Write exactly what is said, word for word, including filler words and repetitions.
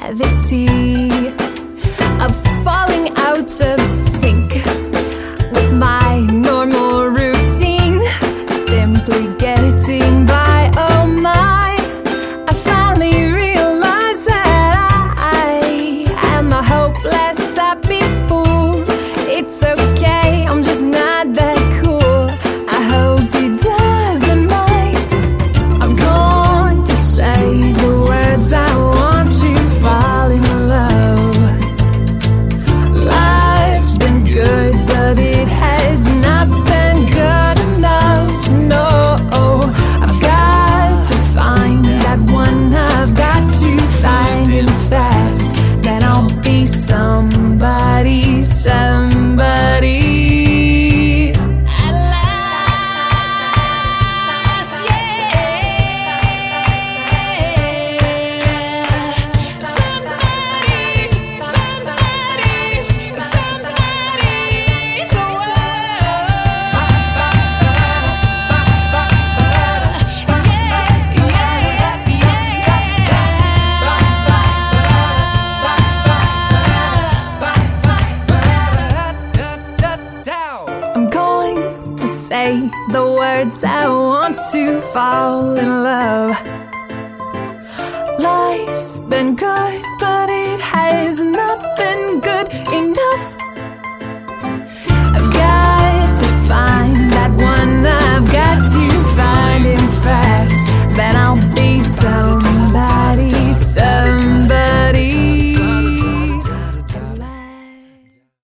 gravity of falling out of sync with my normal routine, simply getting by. Oh my, I finally realized that I am a hopeless happy fool. It's okay, I'm just not that cool. I hope he doesn't mind. I'm going to say the words I want to fall in love. Life's been good, but it has not been good enough. No, I've got to find that one. I've got to find him fast. Then I'll be somebody, somebody. I'm going to say the words I want to fall in love. Life's been good, but it has not been good enough.